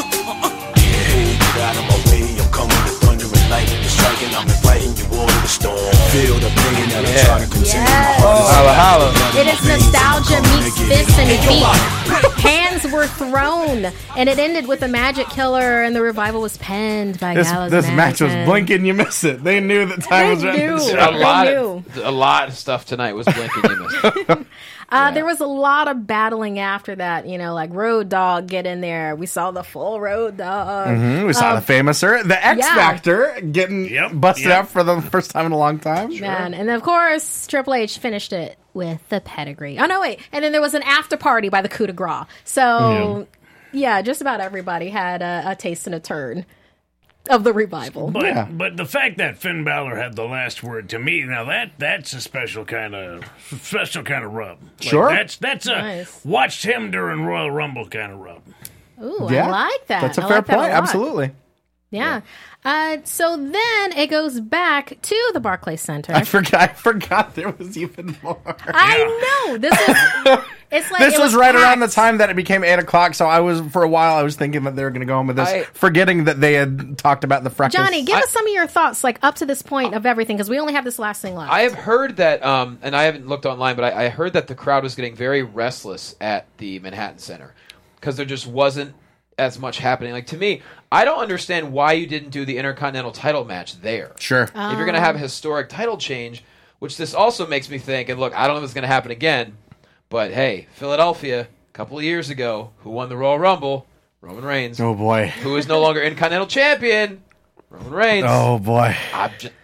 Hey, get out of my way. I'm coming to thunder and lightning. It's striking. I'm inviting you all to the storm. Feel the pain that I'm trying to contain. Yes. My heart is Holla, holla. It is nostalgia meets fists and feet. Hands were thrown, and it ended with a Magic Killer, and the Revival was penned by Gallows. This and match was Anderson. blinking. You miss it. They knew that time was They running knew. short. A lot of stuff tonight was blinking. You missed. There was a lot of battling after that, like Road Dogg get in there. We saw the full Road Dogg. We saw the famouser, the X yeah. Factor, getting busted out for the first time in a long time. Man. And of course, Triple H finished it with the pedigree. Oh, no, wait. And then there was an after party by the coup de grace. So, yeah, just about everybody had a taste and a turn of the Revival. But the fact that Finn Balor had the last word, to me, now that's a special kind of rub. Sure. That's a Nice. watched him during Royal Rumble kind of rub. Ooh, Yeah. I like that. That's a I fair like that point. lot. Absolutely. Yeah. So then it goes back to the Barclays Center. I forgot there was even more. I know. This is. It's like This it was right around the packed. time that it became 8:00. So for a while I was thinking that they were going to go on with this, forgetting that they had talked about the fracas. Johnny, give us some of your thoughts, up to this point of everything, because we only have this last thing left. I have heard that, and I haven't looked online, but I heard that the crowd was getting very restless at the Manhattan Center because there just wasn't as much happening. Like, to me, I don't understand why you didn't do the Intercontinental title match there. Sure. If you're going to have a historic title change, which this also makes me think, and look, I don't know if it's going to happen again, but hey, Philadelphia, a couple of years ago, who won the Royal Rumble? Roman Reigns. Oh boy. Who is no longer Intercontinental Champion? Roman Reigns. Oh boy.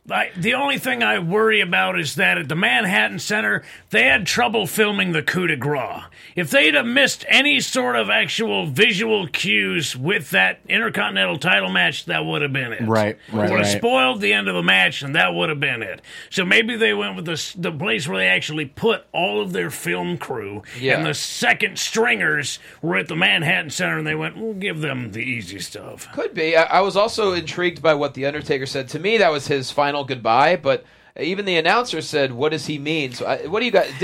The only thing I worry about is that at the Manhattan Center, they had trouble filming the coup de grace. If they'd have missed any sort of actual visual cues with that Intercontinental title match, that would have been it. Right. Would have spoiled the end of the match, and that would have been it. So maybe they went with the place where they actually put all of their film crew, and the second stringers were at the Manhattan Center, and they went, we'll give them the easy stuff. Could be. I was also intrigued by what The Undertaker said. To me, that was his final goodbye, but even the announcer said, what does he mean? So what do you guys...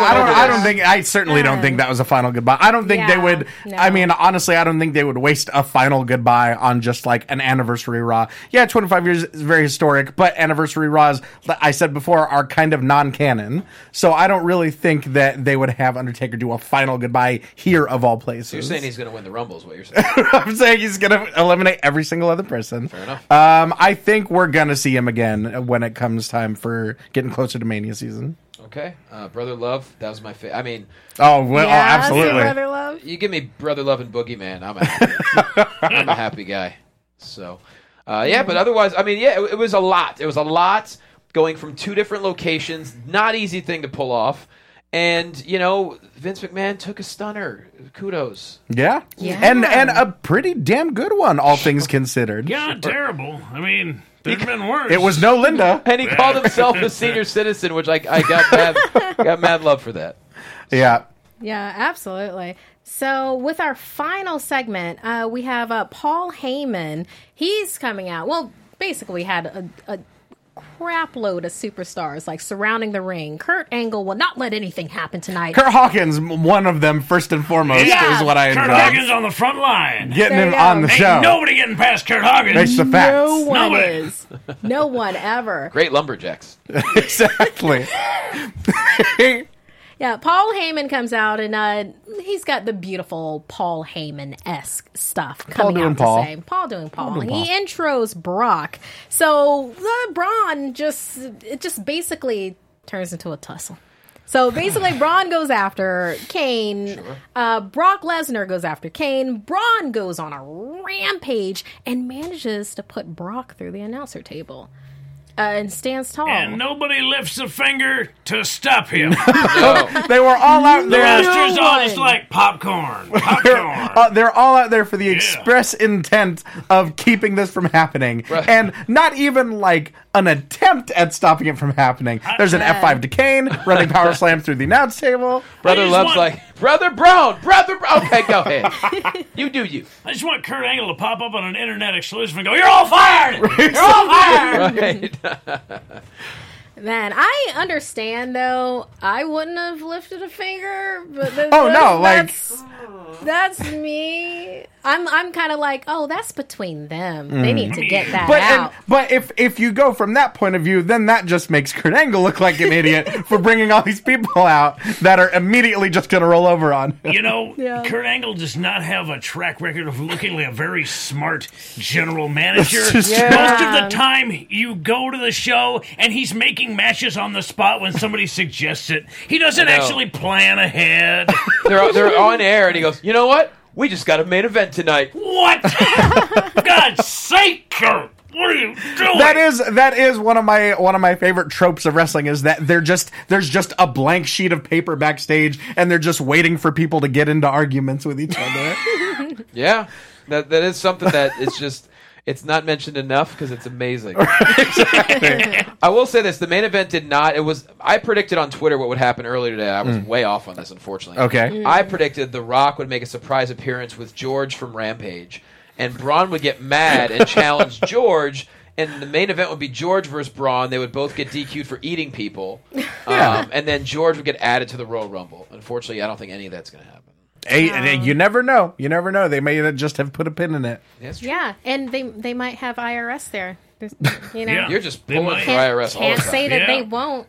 I certainly don't think that was a final goodbye. I don't think they would... No. I mean, honestly, I don't think they would waste a final goodbye on just like an anniversary Raw. Yeah, 25 years is very historic, but anniversary Raws, I said before, are kind of non-canon. So I don't really think that they would have Undertaker do a final goodbye here of all places. So you're saying he's going to win the Rumble is what you're saying? I'm saying he's going to eliminate every single other person. Fair enough. I think we're going to see him again when it comes time for getting closer to Mania season. Okay. Brother Love, that was my favorite. I mean... absolutely. Brother Love. You give me Brother Love and Boogeyman, I'm a happy guy. So, but otherwise, I mean, it was a lot. It was a lot going from two different locations. Not easy thing to pull off. And, Vince McMahon took a stunner. Kudos. Yeah. And a pretty damn good one, all things considered. Yeah, not terrible. I mean... There's been worse. It was no Linda. And he called himself a senior citizen, which I got mad love for that. Yeah. Yeah, absolutely. So with our final segment, we have Paul Heyman. He's coming out. Well, basically we had a crap load of superstars like surrounding the ring. Kurt Angle will not let anything happen tonight. Kurt Hawkins, one of them first and foremost, is what I enjoy. Kurt Hawkins on the front line. Getting him on the show. Ain't nobody getting past Kurt Hawkins. That's the facts. No one is. No one ever. Great lumberjacks. Exactly. Yeah, Paul Heyman comes out, and he's got the beautiful Paul Heyman-esque stuff coming out to say. Paul doing Paul. And he intros Brock. So Braun just basically turns into a tussle. So basically, Braun goes after Kane. Sure. Brock Lesnar goes after Kane. Braun goes on a rampage and manages to put Brock through the announcer table. And stands tall. And nobody lifts a finger to stop him. No. They were all out there. The roster's all just like popcorn. They're all out there for the express intent of keeping this from happening. Right. And not even like an attempt at stopping it from happening. There's an F5 to Kane, running power slam through the announce table. Brother Love's Brother Brown. Okay, go ahead. You do you. I just want Kurt Angle to pop up on an internet exclusive and go, "You're all fired! You're all fired!" Right. Man, I understand though. I wouldn't have lifted a finger, but that's me. I'm kind of like, that's between them. They need to get that out. But if you go from that point of view, then that just makes Kurt Angle look like an idiot for bringing all these people out that are immediately just going to roll over on him. Kurt Angle does not have a track record of looking like a very smart general manager. Most of the time, you go to the show and he's making matches on the spot when somebody suggests it. He doesn't actually plan ahead. They're on air and he goes, "You know what? We just got a main event tonight." What? God's sake, Kurt! What are you doing? That is one of my favorite tropes of wrestling is that there's just a blank sheet of paper backstage and they're just waiting for people to get into arguments with each other. Yeah, that is something that is just. It's not mentioned enough because it's amazing. Exactly. I will say this: the main event did not. I predicted on Twitter what would happen earlier today. I was way off on this, unfortunately. Okay. I predicted The Rock would make a surprise appearance with George from Rampage, and Braun would get mad and challenge George. And the main event would be George versus Braun. They would both get DQ'd for eating people, and then George would get added to the Royal Rumble. Unfortunately, I don't think any of that's going to happen. Hey, you never know. You never know. They may just have put a pin in it. That's true. Yeah, and they might have IRS there. You're just pulling for IRS all the time. Can't say that they won't.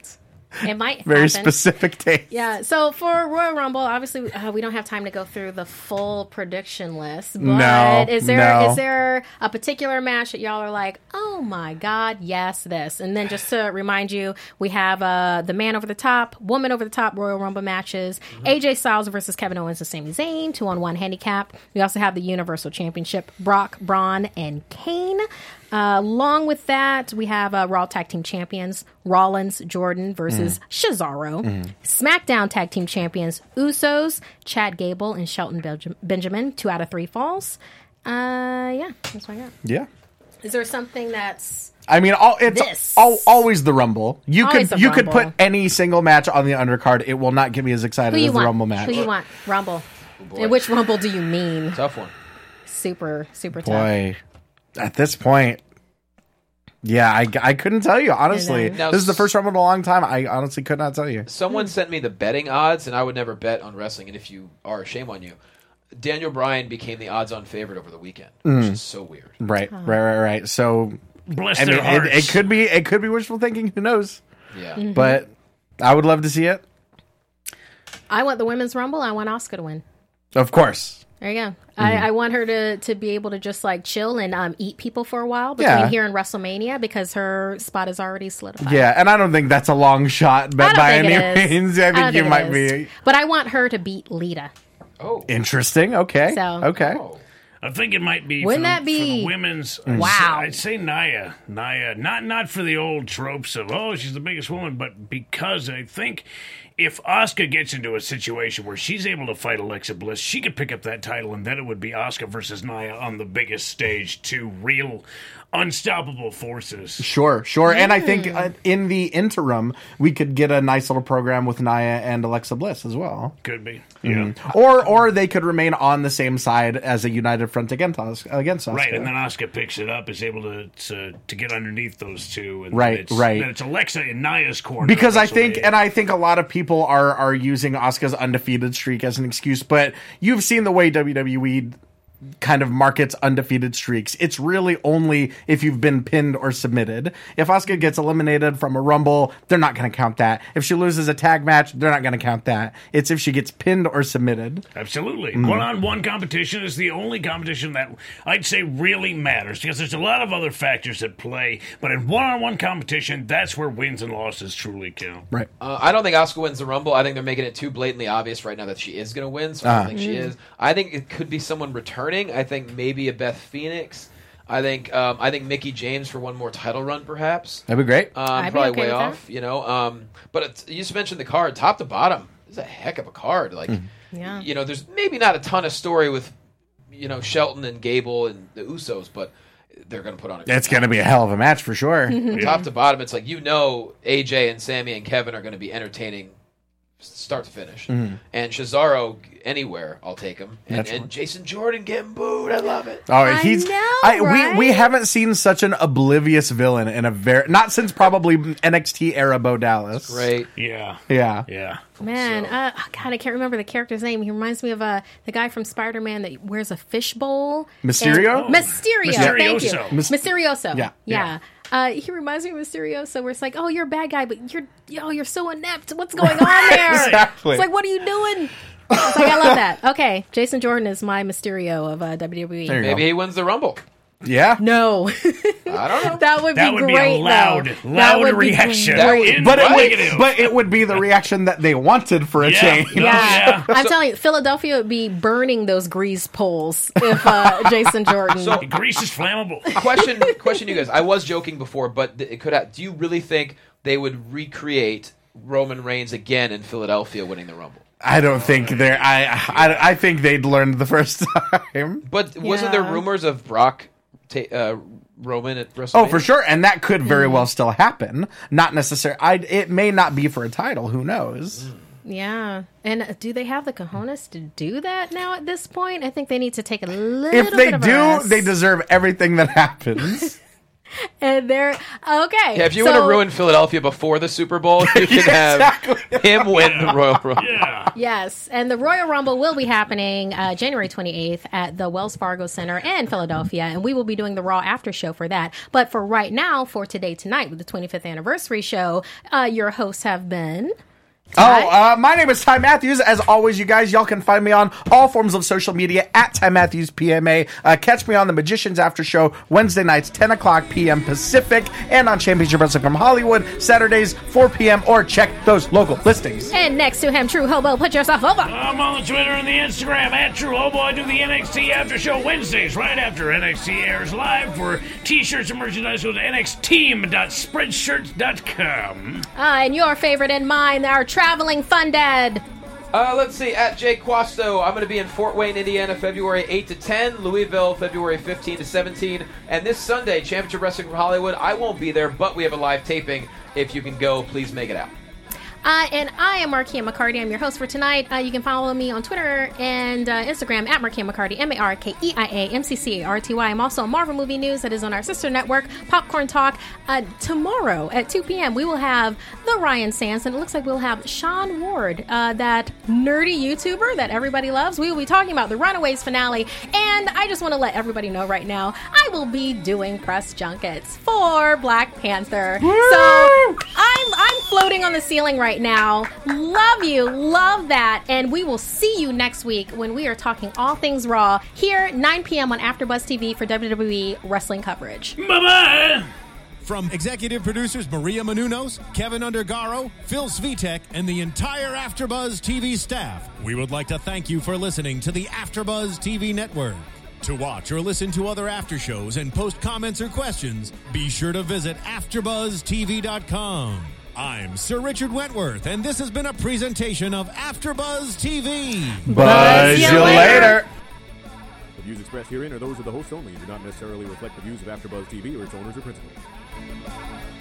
It might Very happen. specific taste. Yeah, so for Royal Rumble, obviously we don't have time to go through the full prediction list. But No, is there a particular match that y'all are like, oh my God, yes, this? And then just to remind you, we have the man over the top, woman over the top Royal Rumble matches. AJ Styles versus Kevin Owens and Sami Zayn, 2-on-1 handicap. We also have the Universal Championship, Brock, Braun, and Kane. Along with that, we have Raw Tag Team Champions, Rollins, Jordan versus Cesaro. SmackDown Tag Team Champions, Usos, Chad Gable, and Shelton Benjamin. 2 out of 3 falls. Yeah, that's what I got. Yeah. Is there something that's... I mean, it's always the Rumble. You Always could the you could Rumble. put any single match on the undercard. It will not get me as excited Who you as the want? Rumble match. Who you want? Rumble. boy. And which Rumble do you mean? Tough one. Super tough. Boy, at this point, yeah, I couldn't tell you, honestly. Now, This is the first Rumble in a long time. I honestly could not tell you. Someone sent me the betting odds, and I would never bet on wrestling. And if you are, shame on you. Daniel Bryan became the odds-on favorite over the weekend, which is so weird. Right. So, Bless I mean, their hearts. it could be wishful thinking. Who knows? Yeah. But I would love to see it. I want the Women's Rumble. I want Asuka to win. Of course. There you go. I want her to be able to just like chill and eat people for a while between Yeah. here and WrestleMania because her spot is already solidified. Yeah, and I don't think that's a long shot, I but don't by think any it is. means, I don't think you it might is. be But I want her to beat Lita. Oh. interesting. Okay. So- Okay. Oh. I think it might be. Wouldn't for that be- for the women's? Wow. I'd say Nia. Not for the old tropes of she's the biggest woman, but because I think if Asuka gets into a situation where she's able to fight Alexa Bliss, she could pick up that title, and then it would be Asuka versus Nia on the biggest stage, two real unstoppable forces. Sure. And I think in the interim, we could get a nice little program with Nia and Alexa Bliss as well. Could be, yeah. Or they could remain on the same side as a united front against Asuka. Right, and then Asuka picks it up, is able to get underneath those two, and Right. Then it's Alexa in Nia's corner. Because I WrestleMania. think a lot of people are using Asuka's undefeated streak as an excuse, but you've seen the way WWE kind of markets undefeated streaks. It's really only if you've been pinned or submitted. If Asuka gets eliminated from a Rumble, they're not going to count that. If she loses a tag match, they're not going to count that. It's if she gets pinned or submitted. Absolutely. One-on-one competition is the only competition that I'd say really matters, because there's a lot of other factors at play, but in one-on-one competition, that's where wins and losses truly count. Right. I don't think Asuka wins the Rumble. I think they're making it too blatantly obvious right now that she is going to win, so I don't think she is. I think it could be someone returning. I think maybe a Beth Phoenix. I think Mickie James for one more title run, perhaps. That'd be great. I'd be Probably okay way with off, that. you know. But you just mentioned the card, top to bottom. It's a heck of a card. Like, Yeah. you know, there's maybe not a ton of story with, you know, Shelton and Gable and the Usos, but they're going to put on a good It's going to be a hell of a match for sure. top to bottom. It's like, you know, AJ and Sammy and Kevin are going to be entertaining start to finish. And Cesaro, anywhere, I'll take him. And Jason Jordan getting booed. I love it. Oh, know, we right? haven't seen such an oblivious villain in a not since probably NXT era Bo Dallas. Great. Yeah. Yeah. Man, God, I can't remember the character's name. He reminds me of the guy from Spider-Man that wears a fishbowl. Mysterio? And- Mysterio. Thank you. Mysterioso. Mysterioso. Yeah. He reminds me of Mysterioso, where it's like, oh, you're a bad guy, but you're so inept. What's going on there? Exactly. It's like, what are you doing? It's like, I love that. Okay, Jason Jordan is my Mysterio of WWE. There you Maybe go. he wins the Rumble. Yeah. No, I don't know. that would That be would be great. a loud though. That would be reaction. great. In But negative. it would be the reaction that they wanted for a Yeah. change. No, Yeah, yeah. I'm telling you, Philadelphia would be burning those grease poles if Jason Jordan. Grease is flammable. Question, you guys. I was joking before, but it could have. Do you really think they would recreate Roman Reigns again in Philadelphia winning the Rumble? I don't think they're. I think they'd learned the first time. But wasn't there Yeah. rumors of Brock, Roman at WrestleMania? Oh, for sure, and that could very well still happen. Not necessarily. It may not be for a title. Who knows? Yeah, and do they have the cojones to do that now at this point? I think they need to take a little If they bit of a do, rest. they deserve everything that happens. And they're okay. Yeah, if you want to ruin Philadelphia before the Super Bowl, you can have him win the Royal Rumble. Yeah. Yes, and the Royal Rumble will be happening January 28th at the Wells Fargo Center in Philadelphia, and we will be doing the Raw after show for that. But for right now, for Today Tonight with the 25th anniversary show, your hosts have been... my name is Ty Matthews. As always, you guys, y'all can find me on all forms of social media at Ty Matthews PMA. Catch me on the Magicians After Show Wednesday nights, 10 o'clock p.m. Pacific, and on Championship Wrestling from Hollywood Saturdays, 4 p.m. Or check those local listings. And next to him, True Hobo, put yourself over. I'm on the Twitter and the Instagram at True Hobo. I do the NXT After Show Wednesdays right after NXT airs live. For t-shirts and merchandise, go to nxteam.spreadshirt.com. And your favorite and mine, our traveling fun dad. Let's see, at Jay Quasto, I'm going to be in Fort Wayne, Indiana, February 8 to 10, Louisville, February 15 to 17, and this Sunday, Championship Wrestling from Hollywood. I won't be there, but we have a live taping. If you can go, please make it out. And I am Markia McCarty. I'm your host for tonight. You can follow me on Twitter and Instagram at Markia McCarty, MarkeiaMcCarty. I'm also on Marvel Movie News that is on our sister network, Popcorn Talk. Tomorrow at 2 p.m. we will have the Ryan Sands, and it looks like we'll have Sean Ward, that nerdy YouTuber that everybody loves. We will be talking about the Runaways finale, and I just want to let everybody know right now, I will be doing press junkets for Black Panther. Woo! So I'm floating on the ceiling right now. Love you. Love that. And we will see you next week when we are talking all things Raw here, 9 p.m. on AfterBuzz TV for WWE wrestling coverage. Bye-bye. From executive producers Maria Menounos, Kevin Undergaro, Phil Svitek, and the entire AfterBuzz TV staff, we would like to thank you for listening to the AfterBuzz TV network. To watch or listen to other after shows and post comments or questions, be sure to visit AfterBuzzTV.com. I'm Sir Richard Wentworth, and this has been a presentation of AfterBuzz TV. Buzz you later. The views expressed herein are those of the hosts only and do not necessarily reflect the views of AfterBuzz TV or its owners or principals.